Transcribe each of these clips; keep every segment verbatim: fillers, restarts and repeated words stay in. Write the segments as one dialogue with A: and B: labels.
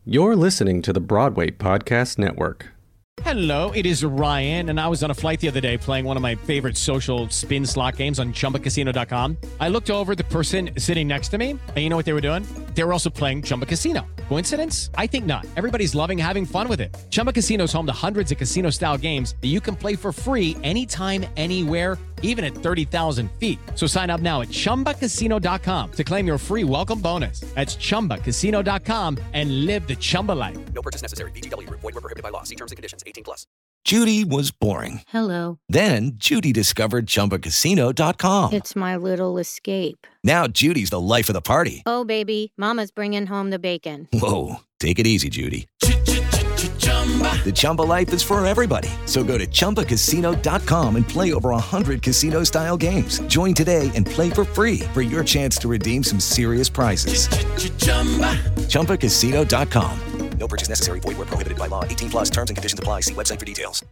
A: You're listening to the Broadway Podcast Network.
B: Hello, it is Ryan, and I was on a flight the other day playing one of my favorite social spin slot games on Chumba Casino dot com. I looked over at the person sitting next to me, and you know what they were doing? They were also playing Chumba Casino. Coincidence? I think not. Everybody's loving having fun with it. Chumba Casino is home to hundreds of casino-style games that you can play for free anytime, anywhere, even at thirty thousand feet. So sign up now at Chumba Casino dot com to claim your free welcome bonus. That's Chumba Casino dot com and live the Chumba life.
C: No purchase necessary. V G W. Void where prohibited by law. See terms and conditions. eighteen plus.
D: Judy was boring.
E: Hello.
D: Then Judy discovered Chumba Casino dot com.
E: It's my little escape.
D: Now Judy's the life of the party.
E: Oh, baby, mama's bringing home the bacon.
D: Whoa, take it easy, Judy. The Chumba life is for everybody. So go to Chumba Casino dot com and play over one hundred casino-style games. Join today and play for free for your chance to redeem some serious prizes. Chumba Casino dot com.
C: No purchase necessary. Void where prohibited by law. eighteen plus terms and conditions apply. See website for details.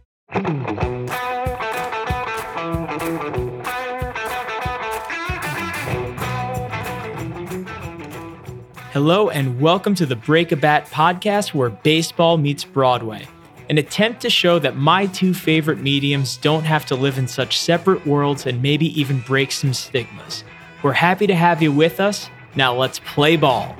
F: Hello and welcome to the Break a Bat podcast where baseball meets Broadway, an attempt to show that my two favorite mediums don't have to live in such separate worlds and maybe even break some stigmas. We're happy to have you with us. Now let's play ball.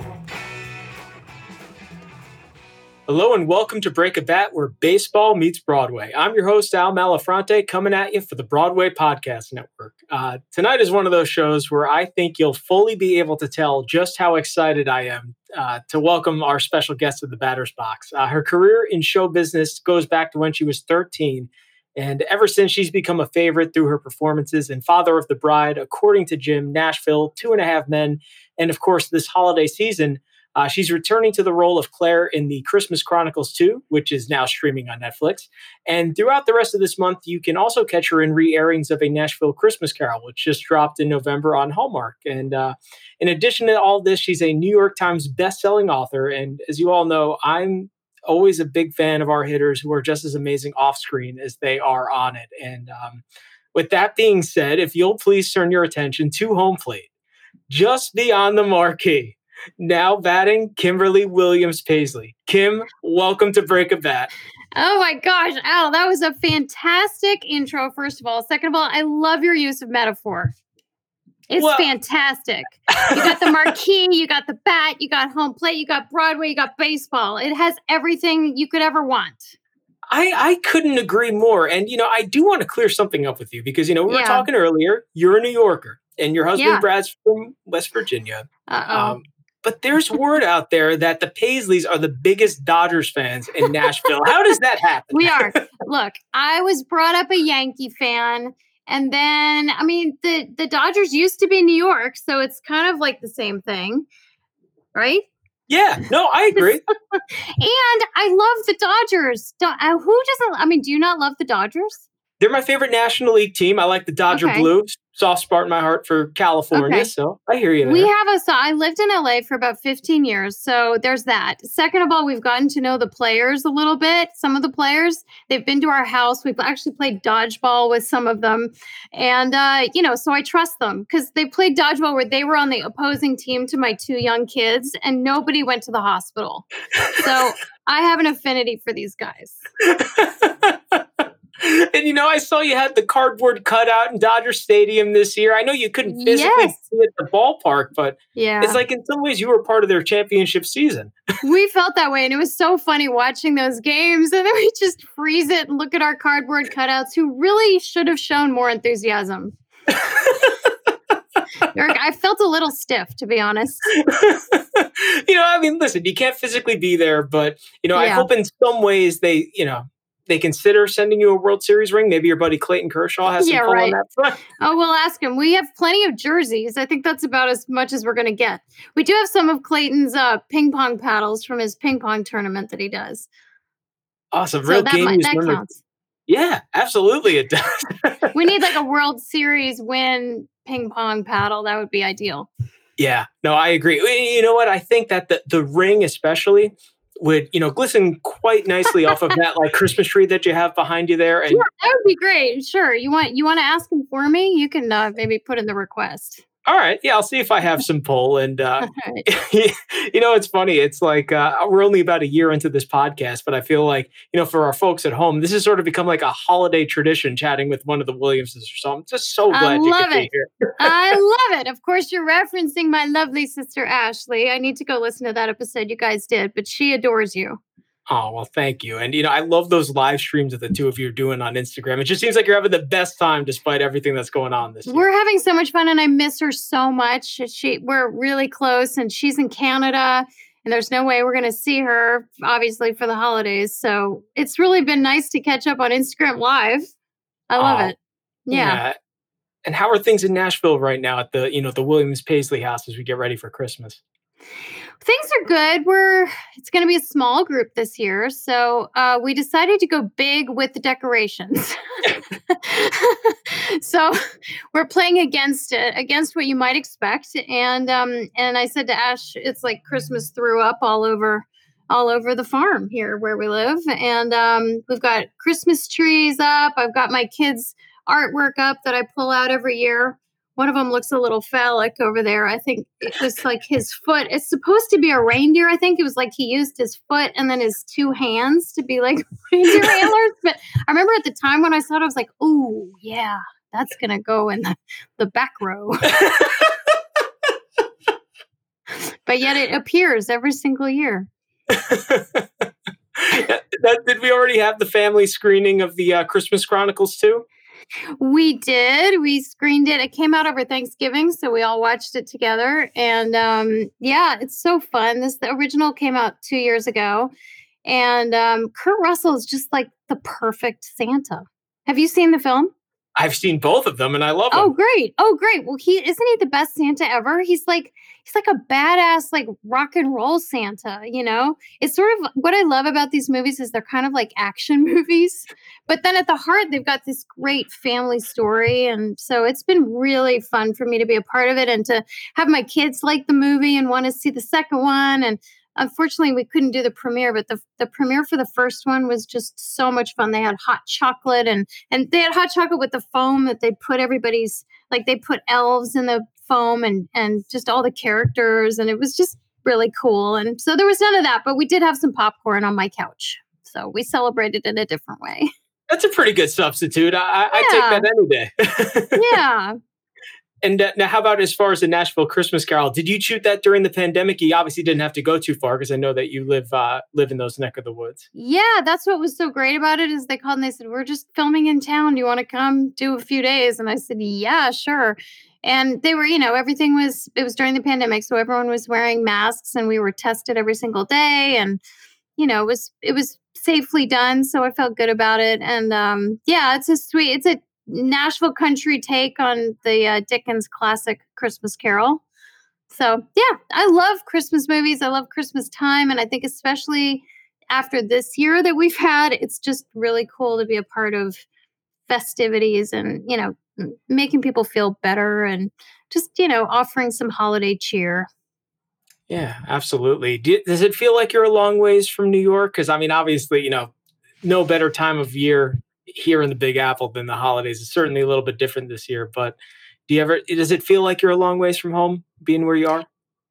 F: Hello and welcome to Break a Bat where baseball meets Broadway. I'm your host, Al Malafronte, coming at you for the Broadway Podcast Network. Uh, tonight is one of those shows where I think you'll fully be able to tell just how excited I am uh, to welcome our special guest to the batter's box. Uh, her career in show business goes back to when she was thirteen, and ever since she's become a favorite through her performances in Father of the Bride, According to Jim, Nashville, Two and a Half Men, and of course this holiday season, Uh, she's returning to the role of Claire in the Christmas Chronicles two, which is now streaming on Netflix. And throughout the rest of this month, you can also catch her in re-airings of A Nashville Christmas Carol, which just dropped in November on Hallmark. And uh, in addition to all this, she's a New York Times best-selling author. And as you all know, I'm always a big fan of our hitters who are just as amazing off-screen as they are on it. And um, with that being said, if you'll please turn your attention to home plate, just beyond the marquee. Now batting, Kimberly Williams Paisley. Kim, welcome to Break a Bat.
G: Oh my gosh, Al, that was a fantastic intro, first of all. Second of all, I love your use of metaphor. It's well, fantastic. You got the marquee, you got the bat, you got home plate, you got Broadway, you got baseball. It has everything you could ever want.
F: I, I couldn't agree more. And, you know, I do want to clear something up with you because, you know, we were
G: yeah.
F: talking earlier, you're a New Yorker and your husband
G: yeah.
F: Brad's from West Virginia.
G: Uh-oh.
F: Um, But there's word out there that the Paisleys are the biggest Dodgers fans in Nashville. How does that happen?
G: We are. Look, I was brought up a Yankee fan. And then, I mean, the, the Dodgers used to be New York. So it's kind of like the same thing. Right?
F: Yeah. No, I agree.
G: And I love the Dodgers. Do, uh, who doesn't? I mean, do you not love the Dodgers?
F: They're my favorite National League team. I like the Dodger
G: okay.
F: Blue. Soft spot in my heart for California.
G: Okay.
F: So I hear you there.
G: We have a, so I lived in L A for about fifteen years. So there's that. Second of all, we've gotten to know the players a little bit. Some of the players, they've been to our house. We've actually played dodgeball with some of them. And, uh, you know, so I trust them because they played dodgeball where they were on the opposing team to my two young kids and nobody went to the hospital. So I have an affinity for these guys.
F: And, you know, I saw you had the cardboard cutout in Dodger Stadium this year. I know you couldn't physically
G: yes.
F: see it at the ballpark, but
G: yeah.
F: it's like in some ways you were part of their championship season.
G: We felt that way. And it was so funny watching those games. And then we just freeze it and look at our cardboard cutouts who really should have shown more enthusiasm. Eric, I felt a little stiff, to be honest.
F: You know, I mean, listen, you can't physically be there, but, you know,
G: yeah.
F: I hope in some ways they, you know, they consider sending you a World Series ring. Maybe your buddy Clayton Kershaw has some
G: yeah,
F: pull
G: right.
F: on that front.
G: Oh, we'll ask him. We have plenty of jerseys. I think that's about as much as we're going to get. We do have some of Clayton's uh, ping pong paddles from his ping pong tournament that he does.
F: Awesome.
G: So
F: Real
G: that,
F: game
G: might, that
F: member-
G: counts.
F: Yeah, absolutely it does.
G: We need like a World Series win ping pong paddle. That would be ideal.
F: Yeah, no, I agree. You know what? I think that the, the ring especially would, you know, glisten quite nicely off of that like Christmas tree that you have behind you there. And
G: yeah, that would be great. Sure. You want you want to ask him for me? You can uh, maybe put in the request.
F: All right. Yeah, I'll see if I have some pull. And, uh,
G: Right.
F: you know, it's funny. It's like uh, we're only about a year into this podcast, but I feel like, you know, for our folks at home, this has sort of become like a holiday tradition chatting with one of the Williamses. So I'm just so
G: I
F: glad you
G: love
F: could be
G: it.
F: here.
G: I love it. Of course, you're referencing my lovely sister, Ashley. I need to go listen to that episode you guys did, but she adores you.
F: Oh, well, thank you. And, you know, I love those live streams that the two of you are doing on Instagram. It just seems like you're having the best time despite everything that's going on this year.
G: We're having so much fun, and I miss her so much. She, we're really close, and she's in Canada, and there's no way we're going to see her, obviously, for the holidays. So it's really been nice to catch up on Instagram Live. I love
F: Oh,
G: it. Yeah.
F: And how are things in Nashville right now at the, you know, the Williams Paisley house as we get ready for Christmas?
G: Things are good. We're it's going to be a small group this year, so uh, we decided to go big with the decorations. So we're playing against it, against what you might expect. And um, and I said to Ash, it's like Christmas threw up all over, all over the farm here where we live. And um, we've got Christmas trees up. I've got my kids' artwork up that I pull out every year. One of them looks a little phallic over there. I think it was like his foot. It's supposed to be a reindeer. I think it was like he used his foot and then his two hands to be like reindeer antlers. But I remember at the time when I saw it, I was like, oh, yeah, that's going to go in the, the back row. But yet it appears every single year.
F: that, that- did we already have the family screening of the uh, Christmas Chronicles too?
G: We did. We screened it. It came out over Thanksgiving, so we all watched it together. And um, yeah, it's so fun. This the original came out two years ago, and um, Kurt Russell is just like the perfect Santa. Have you seen the film?
F: I've seen both of them and I love them.
G: Oh, great. Oh, great. Well, he isn't he the best Santa ever? He's like he's like a badass, like rock and roll Santa, you know? It's sort of what I love about these movies is they're kind of like action movies, but then at the heart, they've got this great family story. And so it's been really fun for me to be a part of it and to have my kids like the movie and want to see the second one. And unfortunately, we couldn't do the premiere, but the, the premiere for the first one was just so much fun. They had hot chocolate and and they had hot chocolate with the foam that they put everybody's, like they put elves in the foam and and just all the characters. And it was just really cool. And so there was none of that, but we did have some popcorn on my couch. So we celebrated in a different way.
F: That's a pretty good substitute. I, I I
G: Yeah.
F: take that any day.
G: Yeah.
F: And uh, now, how about as far as the Nashville Christmas Carol? Did you shoot that during the pandemic? You obviously didn't have to go too far because I know that you live uh, live in those neck of the woods.
G: Yeah, that's what was so great about it is they called and they said, we're just filming in town. Do you want to come do a few days? And I said, yeah, sure. And they were, you know, everything was, it was during the pandemic. So everyone was wearing masks and we were tested every single day. And, you know, it was, it was safely done. So I felt good about it. And um, yeah, it's a sweet, it's a Nashville country take on the uh, Dickens classic Christmas Carol. So yeah, I love Christmas movies. I love Christmas time. And I think especially after this year that we've had, it's just really cool to be a part of festivities and, you know, m- making people feel better and just, you know, offering some holiday cheer.
F: Yeah, absolutely. Do, does it feel like you're a long ways from New York? Because I mean, obviously, you know, no better time of year here in the Big Apple than the holidays. It's certainly a little bit different this year. But do you ever? Does it feel like you're a long ways from home, being where you are?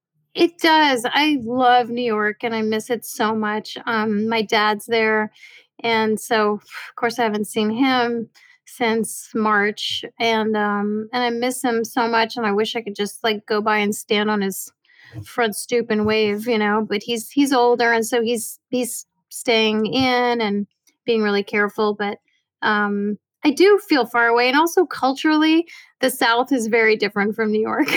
G: It does. I love New York and I miss it so much. Um, my dad's there. And so, of course, I haven't seen him since March. And um, and I miss him so much. And I wish I could just like go by and stand on his front stoop and wave, you know. But he's he's older. And so he's he's staying in and being really careful. But um, I do feel far away. And also culturally, the South is very different from New York.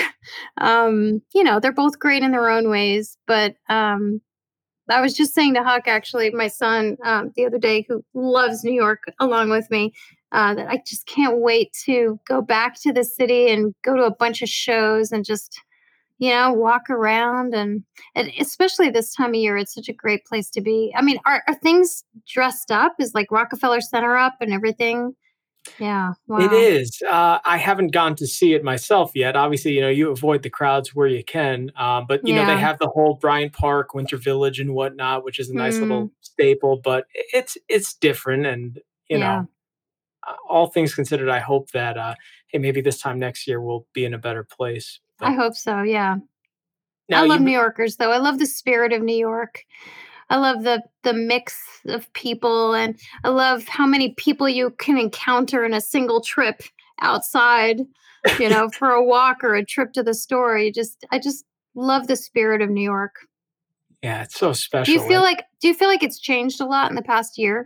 G: um, you know, they're both great in their own ways. But um, I was just saying to Huck, actually, my son, um, the other day, who loves New York along with me, uh, that I just can't wait to go back to the city and go to a bunch of shows and just, you know, walk around. And, and especially this time of year, it's such a great place to be. I mean, are, are things dressed up? Is like Rockefeller Center up and everything? Yeah. Wow.
F: It is. Uh, I haven't gone to see it myself yet. Obviously, you know, you avoid the crowds where you can. Um, but, you know, they
G: Yeah.
F: have the whole Bryant Park, Winter Village and whatnot, which is a nice
G: Mm.
F: little staple. But it's it's different. And, you
G: Yeah.
F: know, uh, all things considered, I hope that, uh, hey, maybe this time next year we'll be in a better place. though.
G: I hope so. Yeah.
F: Now
G: I love
F: you,
G: New Yorkers, though. I love the spirit of New York. I love the the mix of people, and I love how many people you can encounter in a single trip outside, you know, for a walk or a trip to the store. You just, I just love the spirit of New York.
F: Yeah, it's so special.
G: Do you feel
F: And-
G: like do you feel like it's changed a lot in the past year?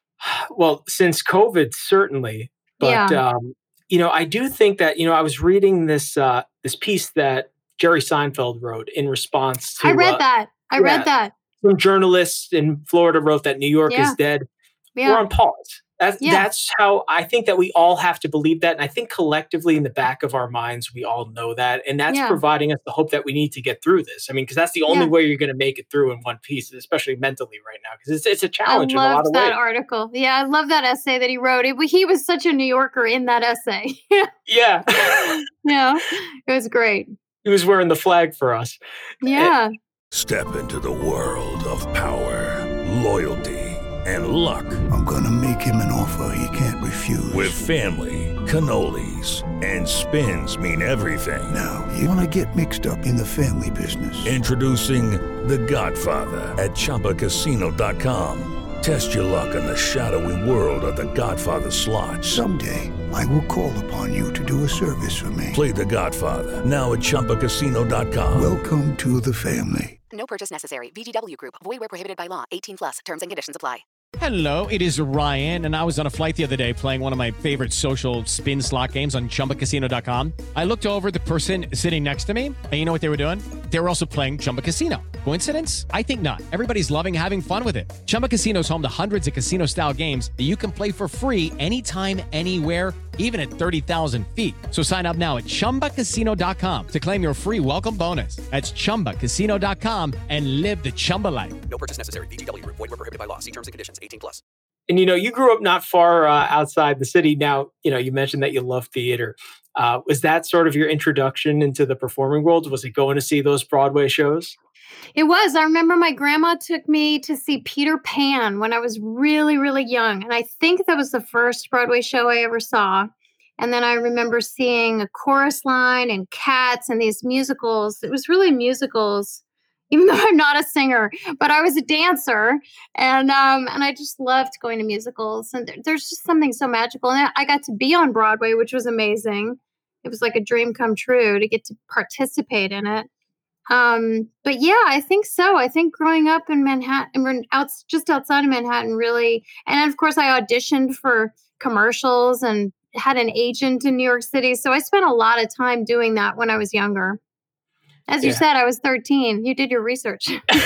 F: Well, since COVID, certainly. But,
G: Yeah.
F: um, you know, I do think that, you know, I was reading this uh, this piece that Jerry Seinfeld wrote in response to
G: I read
F: uh,
G: that. I
F: yeah.
G: read that.
F: some journalists in Florida wrote that New York
G: Yeah.
F: is dead. We're
G: Yeah.
F: on pause. That's,
G: Yeah.
F: that's how I think that we all have to believe that. And I think collectively in the back of our minds, we all know that. And that's
G: Yeah.
F: providing us the hope that we need to get through this. I mean, because that's the only
G: Yeah.
F: way you're going to make it through in one piece, especially mentally right now, because it's, it's a
G: I
F: challenge in a lot
G: loved
F: of
G: that
F: ways.
G: article. Yeah, I love that essay that he wrote. It, he was such a New Yorker in that essay.
F: Yeah.
G: Yeah, it was great.
F: He was wearing the flag for us.
G: Yeah.
H: Step into the world of power, loyalty, and luck.
I: I'm gonna make him an offer he can't refuse.
H: With family, cannolis, and spins mean everything.
I: Now, you wanna get mixed up in the family business.
H: Introducing The Godfather at Chumba Casino dot com. Test your luck in the shadowy world of The Godfather slot.
I: Someday, I will call upon you to do a service for me.
H: Play The Godfather now at Chumba Casino dot com.
I: Welcome to the family.
J: No purchase necessary. V G W Group. Void where prohibited by law. eighteen plus. Terms and conditions apply.
B: Hello, it is Ryan, and I was on a flight the other day playing one of my favorite social spin slot games on Chumba Casino dot com. I looked over at the person sitting next to me, and you know what they were doing? They were also playing Chumba Casino. Coincidence? I think not. Everybody's loving having fun with it. Chumba Casino is home to hundreds of casino-style games that you can play for free anytime, anywhere, even at thirty thousand feet. So sign up now at Chumba Casino dot com to claim your free welcome bonus. That's Chumba Casino dot com and live the Chumba life.
C: No purchase necessary. V G W Group. Void where prohibited by law. See terms and conditions. eighteen plus.
F: And, you know, you grew up not far uh, outside the city. Now, you know, you mentioned that you love theater. Uh, was that sort of your introduction into the performing world? Was it going to see those Broadway shows?
G: It was. I remember my grandma took me to see Peter Pan when I was really, really young. And I think that was the first Broadway show I ever saw. And then I remember seeing A Chorus Line and Cats and these musicals. It was really musicals, even though I'm not a singer, but I was a dancer. And um, and I just loved going to musicals. And there, there's just something so magical. And I got to be on Broadway, which was amazing. It was like a dream come true to get to participate in it. Um, but yeah, I think so. I think growing up in Manhattan, out, just outside of Manhattan, really, and of course I auditioned for commercials and had an agent in New York City. So I spent a lot of time doing that when I was younger. As you
F: Yeah.
G: said, I was thirteen. You did your research.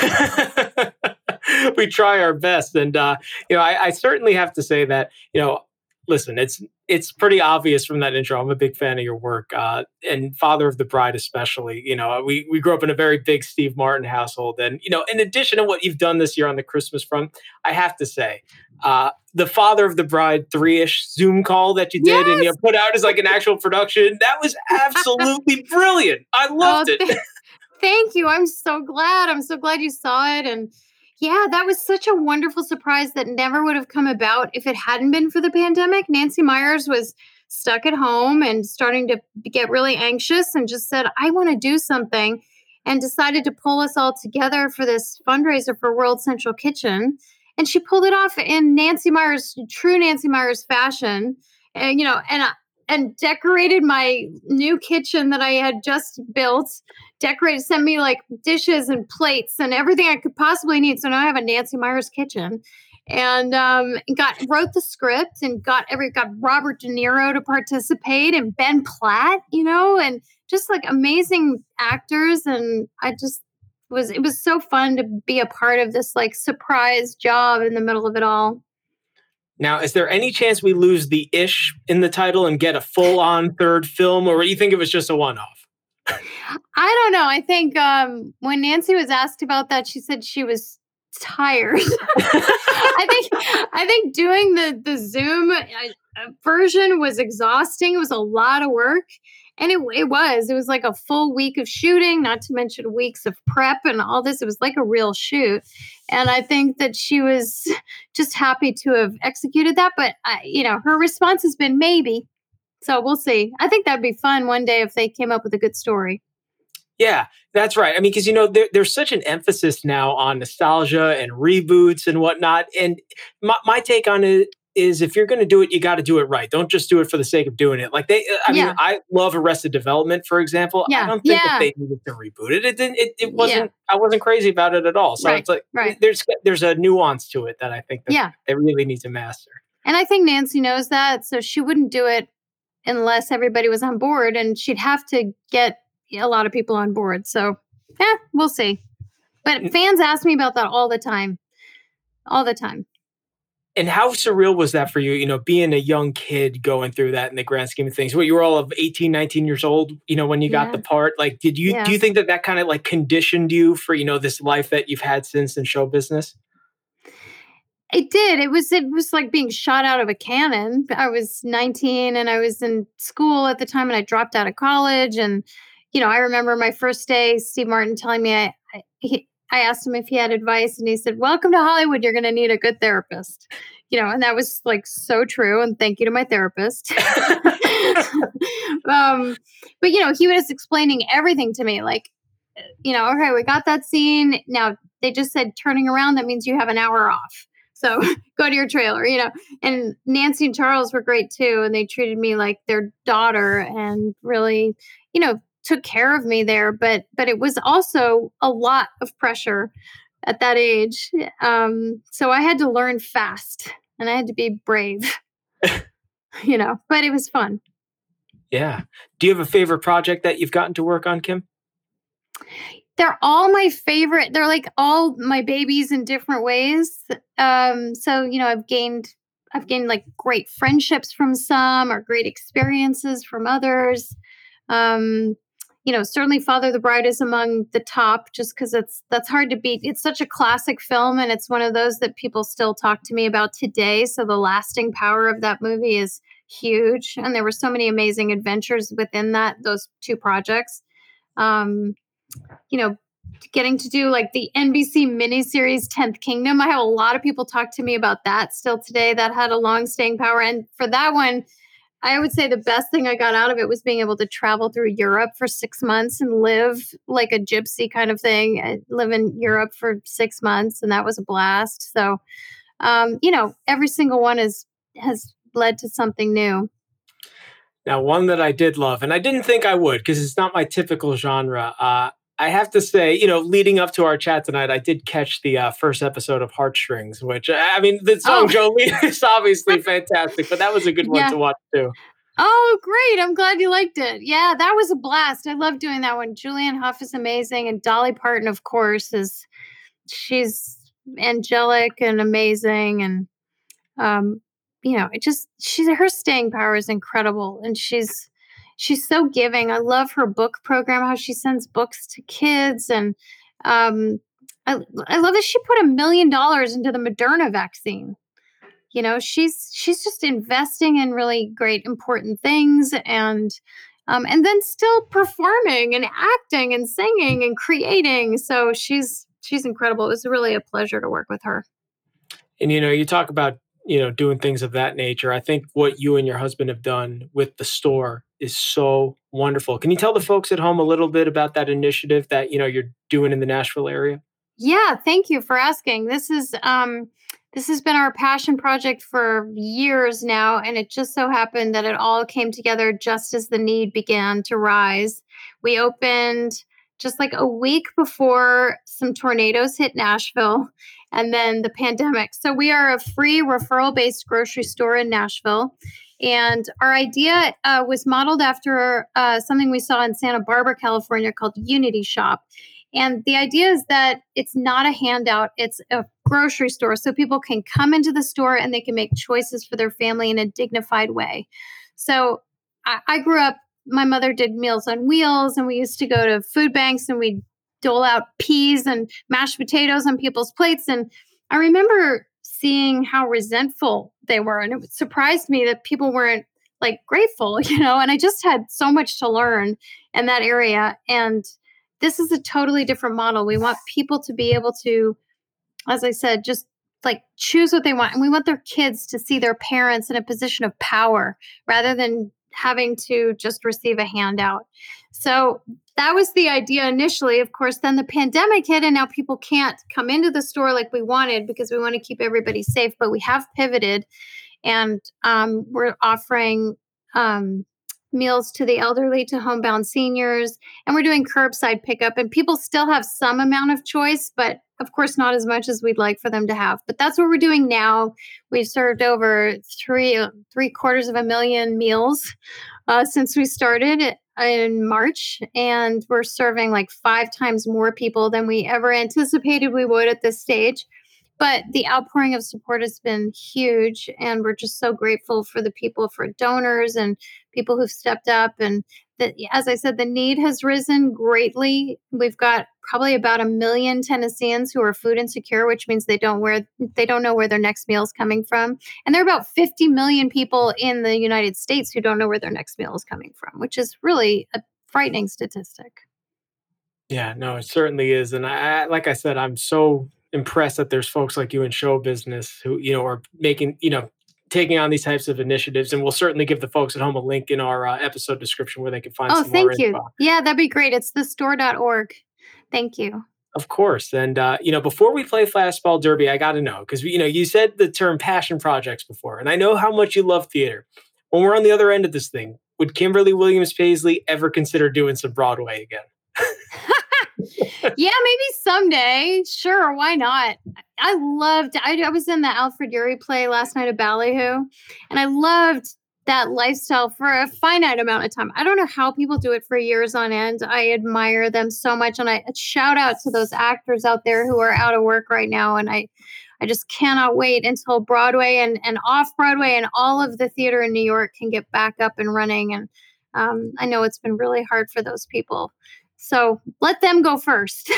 F: We try our best. And, uh, you know, I, I certainly have to say that, you know, listen, it's it's pretty obvious from that intro. I'm a big fan of your work, uh, and Father of the Bride especially. You know, we we grew up in a very big Steve Martin household, and you know, in addition to what you've done this year on the Christmas front, I have to say, uh, the Father of the Bride three-ish Zoom call that you did and you
G: Yes!
F: put out as like an actual production, that was absolutely brilliant. I loved
G: Oh,
F: it.
G: th- Thank you. I'm so glad. I'm so glad you saw it. And yeah, that was such a wonderful surprise that never would have come about if it hadn't been for the pandemic. Nancy Myers was stuck at home and starting to get really anxious and just said, I want to do something, and decided to pull us all together for this fundraiser for World Central Kitchen. And she pulled it off in Nancy Myers, true Nancy Myers fashion. And, you know, and uh, and decorated my new kitchen that I had just built, decorated, sent me like dishes and plates and everything I could possibly need. So now I have a Nancy Myers kitchen, and um, got wrote the script and got every got Robert De Niro to participate and Ben Platt, you know, and just like amazing actors. And I just was, it was so fun to be a part of this like surprise job in the middle of it all.
F: Now, is there any chance we lose the ish in the title and get a full-on third film, or you think it was just a one-off?
G: I don't know. I think um, when Nancy was asked about that, she said she was tired. I think I think doing the the Zoom uh, version was exhausting. It was a lot of work, and it it was. It was like a full week of shooting, not to mention weeks of prep and all this. It was like a real shoot, and I think that she was just happy to have executed that. But I, you know, her response has been maybe. So we'll see. I think that'd be fun one day if they came up with a good story.
F: Yeah, that's right. I mean, because, you know, there, there's such an emphasis now on nostalgia and reboots and whatnot. And my, my take on it is if you're going to do it, you got to do it right. Don't just do it for the sake of doing it. Like they, I
G: Yeah.
F: mean, I love Arrested Development, for example.
G: Yeah,
F: I don't think
G: yeah.
F: that they needed to reboot it. It didn't, it, it
G: Yeah.
F: wasn't, I wasn't crazy about it at all. So
G: Right,
F: it's like,
G: right.
F: there's, there's a nuance to it that I think that
G: Yeah.
F: they really need to master.
G: And I think Nancy knows that, so she wouldn't do it unless everybody was on board, and she'd have to get a lot of people on board. So, eh, we'll see. But fans ask me about that all the time, all the time.
F: And how surreal was that for you, you know, being a young kid going through that in the grand scheme of things? What, you were all of eighteen, nineteen years old, you know, when you got
G: Yeah.
F: the part? Like, did you,
G: Yeah.
F: do you think that that kind of like conditioned you for, you know, this life that you've had since in show business?
G: It did. It was it was like being shot out of a cannon. I was nineteen and I was in school at the time, and I dropped out of college. And, you know, I remember my first day, Steve Martin telling me, I, I, he, I asked him if he had advice, and he said, "Welcome to Hollywood. You're going to need a good therapist." You know, and that was like so true. And thank you to my therapist. um, but, you know, he was explaining everything to me, like, you know, okay, we got that scene. Now they just said turning around. That means you have an hour off. So go to your trailer, you know. And Nancy and Charles were great too. And they treated me like their daughter and really, you know, took care of me there. But but it was also a lot of pressure at that age. Um, so I had to learn fast and I had to be brave, you know, but it was fun.
F: Yeah. Do you have a favorite project that you've gotten to work on, Kim?
G: They're all my favorite. They're like all my babies in different ways. Um, so, you know, I've gained, I've gained like great friendships from some, or great experiences from others. Um, you know, certainly Father of the Bride is among the top, just because it's, that's hard to beat. It's such a classic film, and it's one of those that people still talk to me about today. So the lasting power of that movie is huge. And there were so many amazing adventures within that, those two projects. Um, you know, getting to do like the N B C miniseries tenth Kingdom. I have a lot of people talk to me about that still today. That had a long staying power. And for that one, I would say the best thing I got out of it was being able to travel through Europe for six months and live like a gypsy kind of thing. I live in Europe for six months, and that was a blast. So, um, you know, every single one is has led to something new.
F: Now, one that I did love, and I didn't think I would because it's not my typical genre. Uh, I have to say, you know, leading up to our chat tonight, I did catch the uh, first episode of Heartstrings, which, I mean, the song
G: Oh.
F: Jolene is obviously fantastic, but that was a good one
G: Yeah.
F: to watch too.
G: Oh, great. I'm glad you liked it. Yeah, that was a blast. I love doing that one. Julianne Hough is amazing. And Dolly Parton, of course, is she's angelic and amazing. And, um, you know, it just, she's, her staying power is incredible. And she's, she's so giving. I love her book program, how she sends books to kids. And um, I, I love that she put a million dollars into the Moderna vaccine. You know, she's she's just investing in really great, important things, and um, and then still performing and acting and singing and creating. So she's she's incredible. It was really a pleasure to work with her.
F: And, you know, you talk about, you know, doing things of that nature. I think what you and your husband have done with the store is so wonderful. Can you tell the folks at home a little bit about that initiative that, you know, you're doing in the Nashville area?
G: Yeah, thank you for asking. This is um, this has been our passion project for years now, and it just so happened that it all came together just as the need began to rise. We opened just like a week before some tornadoes hit Nashville, and then the pandemic. So we are a free referral-based grocery store in Nashville. And our idea uh, was modeled after uh, something we saw in Santa Barbara, California called Unity Shop. And the idea is that it's not a handout, it's a grocery store. So people can come into the store and they can make choices for their family in a dignified way. So I, I grew up, my mother did Meals on Wheels, and we used to go to food banks and we'd dole out peas and mashed potatoes on people's plates. And I remember seeing how resentful they were. And it surprised me that people weren't like grateful, you know, and I just had so much to learn in that area. And this is a totally different model. We want people to be able to, as I said, just like choose what they want. And we want their kids to see their parents in a position of power rather than having to just receive a handout. So that was the idea initially. Of course, then the pandemic hit and now people can't come into the store like we wanted because we want to keep everybody safe. But we have pivoted and um, we're offering um, meals to the elderly, to homebound seniors, and we're doing curbside pickup. And people still have some amount of choice, but of course, not as much as we'd like for them to have. But that's what we're doing now. We've served over three three quarters of a million meals uh, since we started in March, and we're serving like five times more people than we ever anticipated we would at this stage. But the outpouring of support has been huge, and we're just so grateful for the people, for donors and people who've stepped up. And that, as I said, the need has risen greatly. We've got probably about a million Tennesseans who are food insecure, which means they don't where they don't know where their next meal is coming from. And there are about fifty million people in the United States who don't know where their next meal is coming from, which is really a frightening statistic.
F: Yeah, no, it certainly is. And I, like I said, I'm so impressed that there's folks like you in show business who, you know, are making, you know, taking on these types of initiatives. And we'll certainly give the folks at home a link in our uh, episode description where they can find
G: oh,
F: some more
G: thank you.
F: info.
G: Yeah, that'd be great. It's the store dot org. Thank you.
F: Of course. And, uh, you know, before we play Fastball Derby, I got to know, because, you know, you said the term passion projects before, and I know how much you love theater. When we're on the other end of this thing, would Kimberly Williams Paisley ever consider doing some Broadway again?
G: Yeah, maybe someday. Sure, why not? I loved, I, I was in the Alfred Urey play last night at Ballyhoo, and I loved that lifestyle for a finite amount of time. I don't know how people do it for years on end. I admire them so much, and I shout out to those actors out there who are out of work right now, and I I just cannot wait until Broadway and, and off-Broadway and all of the theater in New York can get back up and running, and um, I know it's been really hard for those people. So let them go first.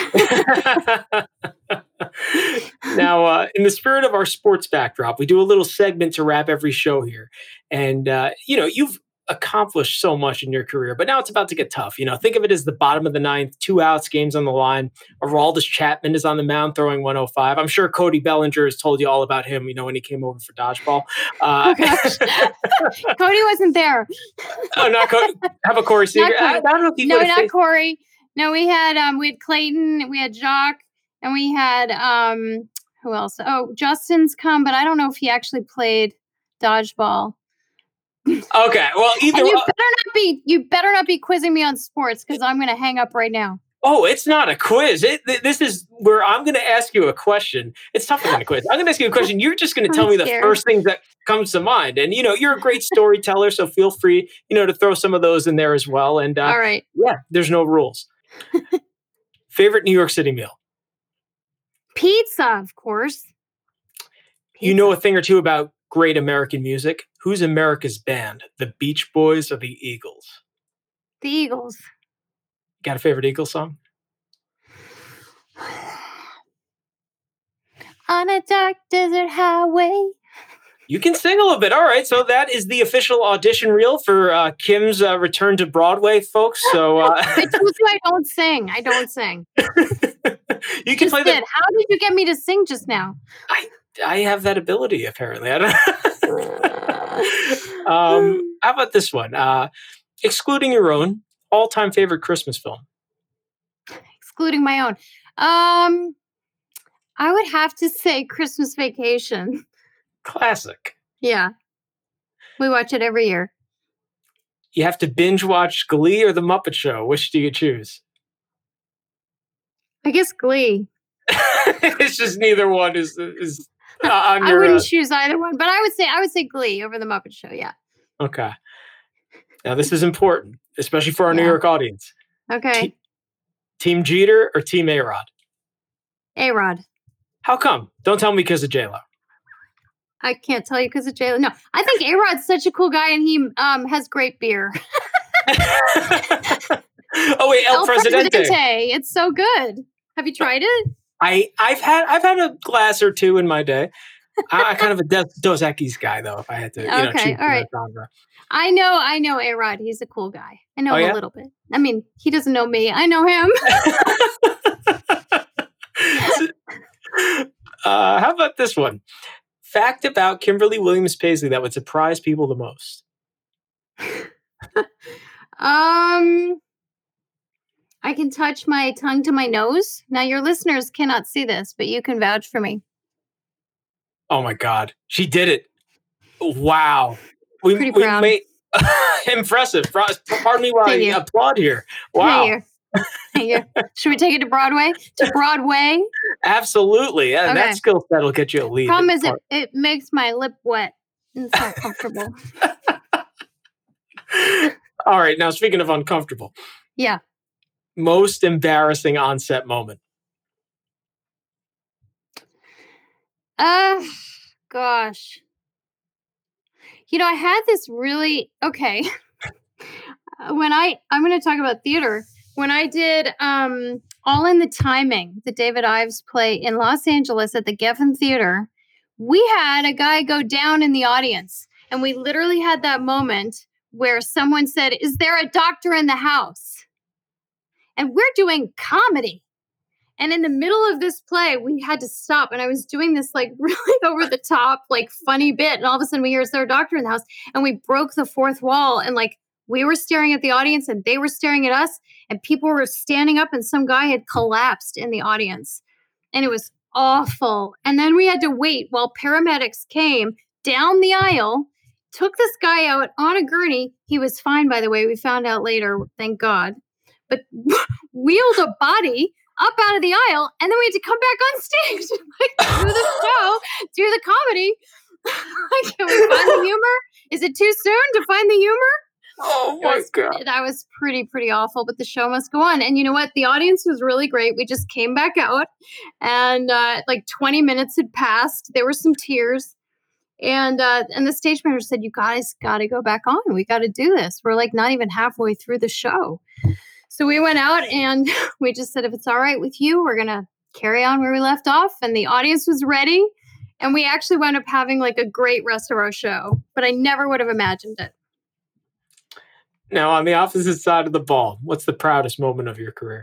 F: Now, uh, in the spirit of our sports backdrop, we do a little segment to wrap every show here. And, uh, you know, you've accomplished so much in your career, but now it's about to get tough. You know, think of it as the bottom of the ninth, two outs, games on the line. Aroldis Chapman is on the mound throwing one oh five. I'm sure Cody Bellinger has told you all about him, you know, when he came over for dodgeball. Uh,
G: oh, Cody wasn't there.
F: Oh, not Cody. How about Corey Seager? I, I don't know if you
G: No, not
F: faced-
G: Corey. No, we had um, we had Clayton, we had Jacques, and we had um, who else? Oh, Justin's come, but I don't know if he actually played dodgeball.
F: Okay, well, either
G: and you
F: uh,
G: better not be you better not be quizzing me on sports because I'm going to hang up right now.
F: Oh, it's not a quiz. It, th- this is where I'm going to ask you a question. It's tougher than a quiz. I'm going to ask you a question. You're just going to tell
G: I'm
F: me the
G: scared.
F: first thing that comes to mind. And, you know, you're a great storyteller, so feel free, you know, to throw some of those in there as well. And, uh,
G: All right.
F: yeah, there's no rules. Favorite New York City meal?
G: Pizza, of course.
F: You know a thing or two about great American music. Who's America's band? The Beach Boys or the Eagles?
G: The Eagles.
F: Got a favorite Eagles song?
G: On a dark desert highway.
F: You can sing a little bit. All right. So that is the official audition reel for uh, Kim's uh, return to Broadway, folks. So uh,
G: I told you I don't sing. I don't sing.
F: you can
G: just
F: play
G: did.
F: that.
G: How did you get me to sing just now?
F: I, I have that ability, apparently. I don't um, how about this one? Uh, excluding your own all-time favorite Christmas film.
G: Excluding my own. Um, I would have to say Christmas Vacation.
F: Classic.
G: Yeah. We watch it every year.
F: You have to binge watch Glee or The Muppet Show. Which do you choose?
G: I guess Glee.
F: It's just neither one is is uh, on
G: I
F: your.
G: wouldn't
F: uh,
G: choose either one, but I would say I would say Glee over The Muppet Show. Yeah.
F: Okay. Now this is important, especially for our New
G: Yeah.
F: York audience.
G: Okay.
F: Te- Team Jeter or Team A-Rod?
G: A-Rod.
F: How come? Don't tell me because of J-Lo.
G: I can't tell you because of Jalen. No, I think A-Rod's such a cool guy and he um has great beer.
F: Oh wait, El, Presidente.
G: It's so good. Have you tried it?
F: I I've had I've had a glass or two in my day. I, I kind of a Dos Dos Equis guy though. If I had to, you know,
G: Okay,
F: choose
G: all right.
F: that genre.
G: I know, I know A-Rod. He's a cool guy. I know
F: Oh,
G: him
F: yeah?
G: a little bit. I mean, he doesn't know me. I know him.
F: uh, how about this one? Fact about Kimberly Williams Paisley that would surprise people the most.
G: um, I can touch my tongue to my nose. Now, your listeners cannot see this, but you can vouch for me.
F: Oh my God, she did it! Wow, we
G: Pretty
F: we
G: proud.
F: made impressive. Pardon me while
G: Thank
F: I
G: you.
F: applaud here. Wow.
G: Thank you. Thank you. Should we take it to Broadway? To Broadway?
F: Absolutely. Yeah,
G: Okay.
F: that skill set will get you a lead.
G: Problem is, it, it makes my lip wet. It's not comfortable.
F: All right. Now, speaking of uncomfortable,
G: Yeah.
F: most embarrassing on-set moment.
G: Uh, gosh. You know, I had this really, okay. when I, I'm going to talk about theater. When I did um, All in the Timing, the David Ives play in Los Angeles at the Geffen Theater, we had a guy go down in the audience. And we literally had that moment where someone said, "Is there a doctor in the house?" And we're doing comedy. And in the middle of this play, we had to stop. And I was doing this like really over the top, like funny bit. And all of a sudden we hear, "Is there a doctor in the house?" And we broke the fourth wall. And like we were staring at the audience and they were staring at us. And people were standing up and some guy had collapsed in the audience. And it was awful. And then we had to wait while paramedics came down the aisle, took this guy out on a gurney. He was fine, by the way. We found out later, thank God. But wheeled a body up out of the aisle, and then we had to come back on stage, like, do the show, do the comedy. Like, can we find the humor? Is it too soon to find the humor?
F: Oh my
G: was,
F: God.
G: That was pretty, pretty awful, but the show must go on. And you know what? The audience was really great. We just came back out, and uh, like twenty minutes had passed. There were some tears. And uh, and the stage manager said, "You guys got to go back on. We got to do this. We're like not even halfway through the show." So we went out and we just said, "If it's all right with you, we're going to carry on where we left off." And the audience was ready. And we actually wound up having like a great rest of our show. But I never would have imagined it.
F: Now, on the opposite side of the ball, what's the proudest moment of your career?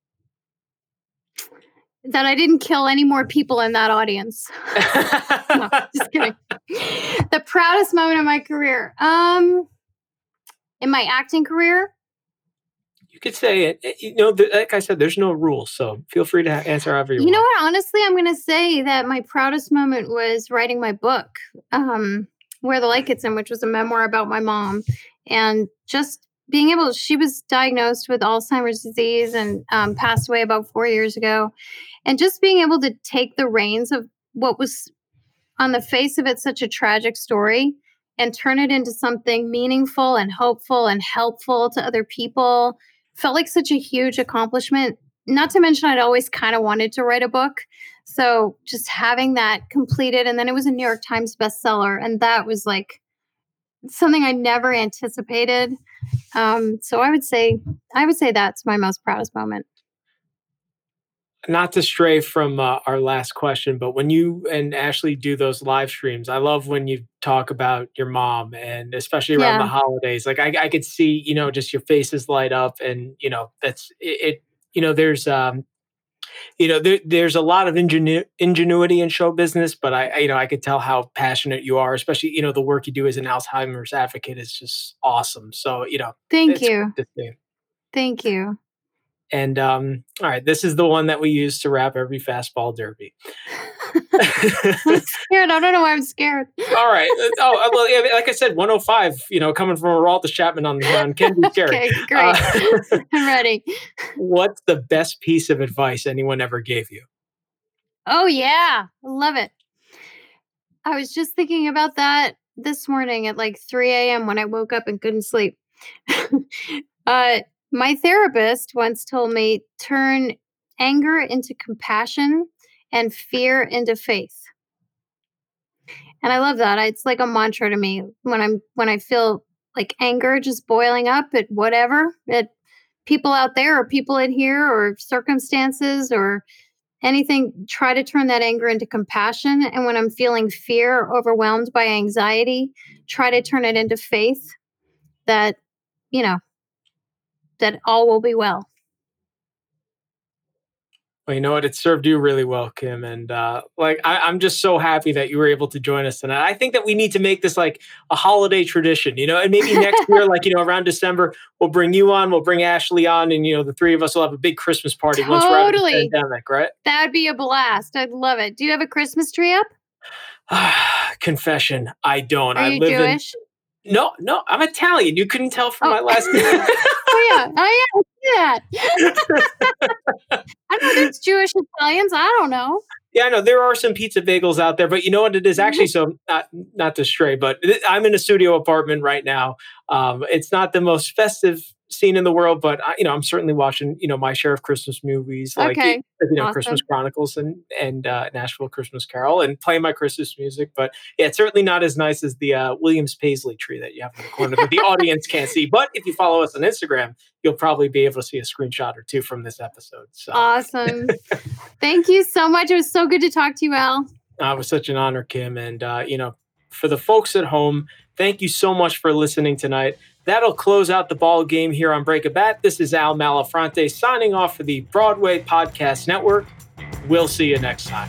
G: That I didn't kill any more people in that audience. No, just kidding. The proudest moment of my career. Um, in my acting career?
F: You could say it. You know, like I said, there's no rules, so feel free to answer however you,
G: you
F: want.
G: know what? Honestly, I'm going to say that my proudest moment was writing my book, um, Where the Light Gets In, which was a memoir about my mom. And just being able, she was diagnosed with Alzheimer's disease and um, passed away about four years ago. And just being able to take the reins of what was on the face of it such a tragic story and turn it into something meaningful and hopeful and helpful to other people felt like such a huge accomplishment. Not to mention, I'd always kind of wanted to write a book. So just having that completed, and then it was a New York Times bestseller, and that was like something I never anticipated. Um, so I would say, I would say that's my most proudest moment.
F: Not to stray from uh, our last question, but when you and Ashley do those live streams, I love when you talk about your mom, and especially around
G: Yeah.
F: the holidays. Like I, I could see, you know, just your faces light up, and you know, that's it. it you know, there's, um, you know, there, there's a lot of ingenu- ingenuity in show business, but I, I, you know, I could tell how passionate you are, especially, you know, the work you do as an Alzheimer's advocate is just awesome. So, you know,
G: Thank
F: it's
G: you.
F: good to see.
G: Thank you.
F: And um, all right, this is the one that we use to wrap every fastball derby.
G: I'm scared. I don't know why I'm scared.
F: All right. Oh, well, yeah, like I said, one oh five, you know, coming from Araldus Chapman on, on can be scary.
G: Okay, great.
F: Uh,
G: I'm ready.
F: What's the best piece of advice anyone ever gave you?
G: Oh, yeah. I love it. I was just thinking about that this morning at like three a.m. when I woke up and couldn't sleep. uh, my therapist once told me, turn anger into compassion and fear into faith. And I love that. It's like a mantra to me when I'm when I feel like anger just boiling up at whatever, at people out there or people in here or circumstances or anything, try to turn that anger into compassion. And when I'm feeling fear or overwhelmed by anxiety, try to turn it into faith that, you know, that all will be well.
F: Well, you know what? It served you really well, Kim. And uh, like, I, I'm just so happy that you were able to join us tonight. I think that we need to make this like a holiday tradition, you know, and maybe next year, like, you know, around December, we'll bring you on, we'll bring Ashley on, and, you know, the three of us will have a big Christmas party
G: Totally.
F: once we're out of the pandemic, right?
G: That'd be a blast. I'd love it. Do you have a Christmas tree up?
F: Confession, I don't.
G: Are
F: I
G: you
F: live
G: Jewish?
F: in. No, no, I'm Italian. You couldn't tell from
G: Oh.
F: my last name.
G: Oh, yeah. Oh, yeah. I see that. I know there's Jewish Italians. I don't know.
F: Yeah, I know there are some pizza bagels out there, but you know what it is actually? So not, not to stray, but I'm in a studio apartment right now. Um, it's not the most festive scene in the world, but I, you know, I'm certainly watching, you know, my share of Christmas movies, like,
G: Okay.
F: you know,
G: Awesome.
F: Christmas Chronicles and, and uh, Nashville Christmas Carol, and playing my Christmas music. But yeah, it's certainly not as nice as the uh, Williams Paisley tree that you have in the corner that the audience can't see. But if you follow us on Instagram, you'll probably be able to see a screenshot or two from this episode. So
G: Awesome. Thank you so much. It was so good to talk to you, Al.
F: Uh, it was such an honor, Kim. And, uh, you know, for the folks at home, thank you so much for listening tonight. That'll close out the ball game here on Break a Bat. This is Al Malafronte signing off for the Broadway Podcast Network. We'll see you next time.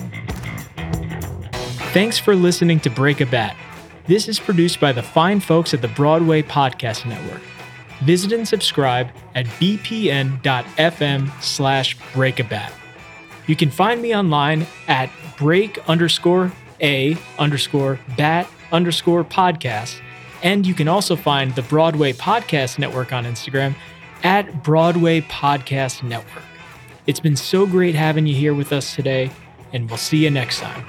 K: Thanks for listening to Break a Bat. This is produced by the fine folks at the Broadway Podcast Network. Visit and subscribe at bpn.fm slash breakabat. You can find me online at break underscore a underscore bat underscore podcast. And you can also find the Broadway Podcast Network on Instagram at Broadway Podcast Network. It's been so great having you here with us today, and we'll see you next time.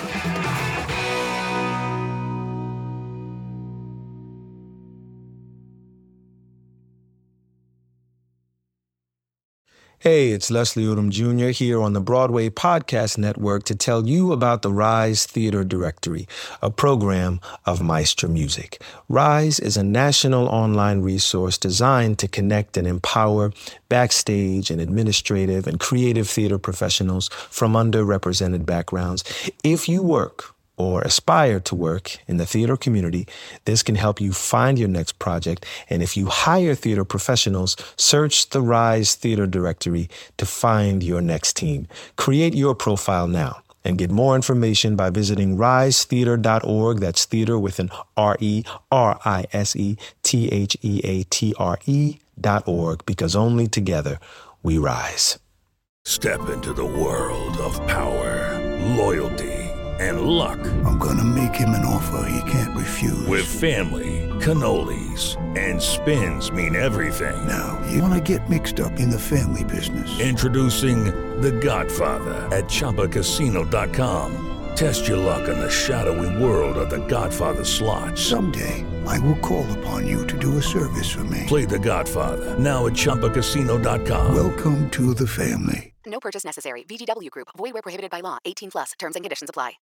L: Hey, it's Leslie Odom Junior here on the Broadway Podcast Network to tell you about the Rise Theater Directory, a program of Maestro Music. Rise is a national online resource designed to connect and empower backstage and administrative and creative theater professionals from underrepresented backgrounds. If you work or aspire to work in the theater community, this can help you find your next project. And if you hire theater professionals, search the Rise Theater Directory to find your next team. Create your profile now and get more information by visiting rise theater dot org. That's theater with an R E R I S E T H E A T R E dot org, because only together we rise.
H: Step into the world of power, loyalty, and luck.
I: I'm gonna make him an offer he can't refuse.
H: With family, cannolis, and spins mean everything.
I: Now, you wanna get mixed up in the family business.
H: Introducing The Godfather at Chumba Casino dot com. Test your luck in the shadowy world of The Godfather slot.
I: Someday, I will call upon you to do a service for me.
H: Play The Godfather now at Chumba Casino dot com.
I: Welcome to the family.
J: No purchase necessary. V G W Group. Void where prohibited by law. eighteen plus. Terms and conditions apply.